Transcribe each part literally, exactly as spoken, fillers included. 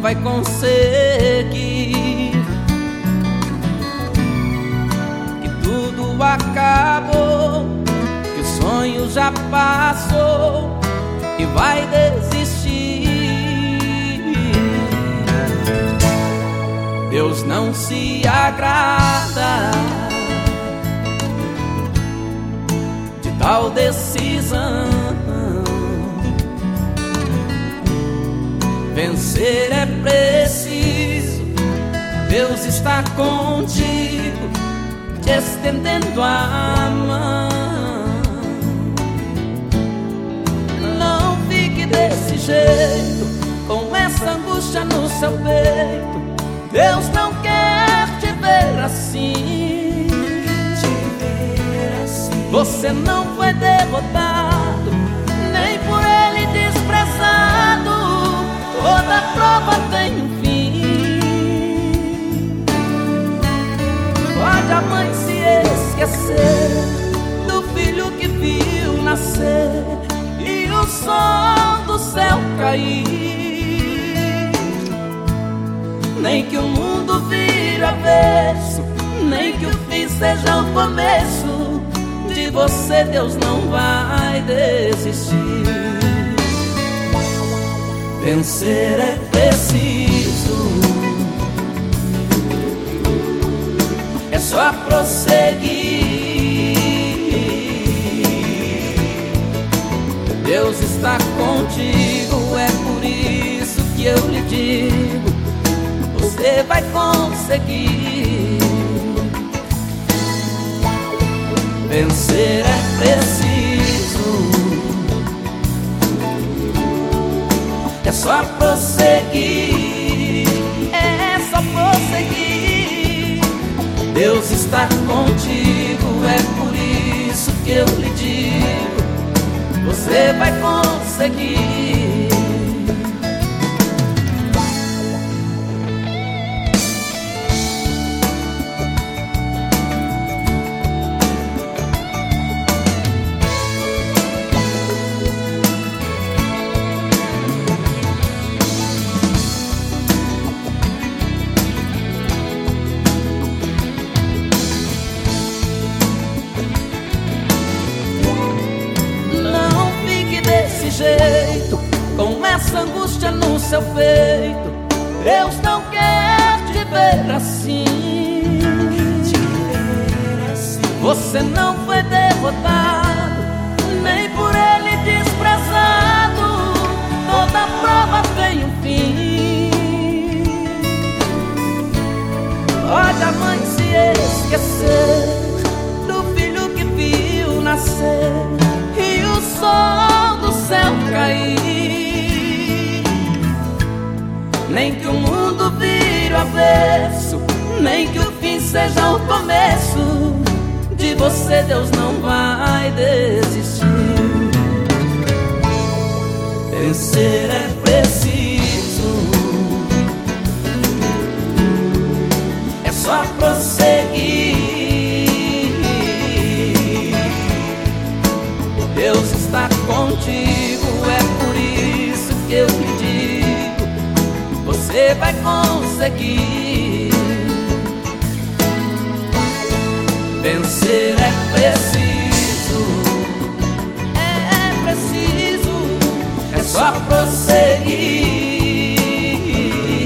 vai conseguir. Que tudo acabou, que o sonho já passou e vai desistir. Deus não se agrada de tal decisão. Vencer é preciso, Deus está contigo, te estendendo a mão. Não fique desse jeito, com essa angústia no seu peito. Deus não quer te ver assim. Você não foi derrotado, nem por ele desprezado. Toda prova tem um fim. Pode a mãe se esquecer do filho que viu nascer e o sol do céu cair. Nem que o mundo vire avesso, nem que o fim seja o começo. De você Deus não vai desistir. Vencer é preciso, é só prosseguir. Deus está contigo, é por isso que eu lhe digo, você vai conseguir. Vencer é preciso, é só prosseguir, é só prosseguir. Deus está contigo, é por isso que eu lhe digo, você vai conseguir. Jeito, com essa angústia no seu peito. Deus não quer te ver assim. Você não foi derrotado, nem por ele desprezado. Toda prova tem um fim. Pode a mãe se esquecer do filho que viu nascer e o sol do céu cair. Nem que o mundo vire o avesso, nem que o fim seja o começo. De você Deus não vai desistir. Vencer é preciso, é só prosseguir. Deus está contigo, é por isso que eu lhe digo, você vai conseguir. Vencer é preciso, é preciso, é só prosseguir.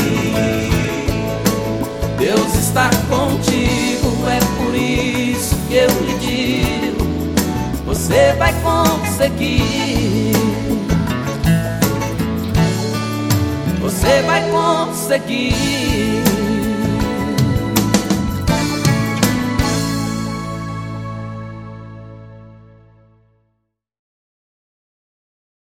Deus está contigo, é por isso que eu lhe digo, você vai conseguir. Você vai conseguir.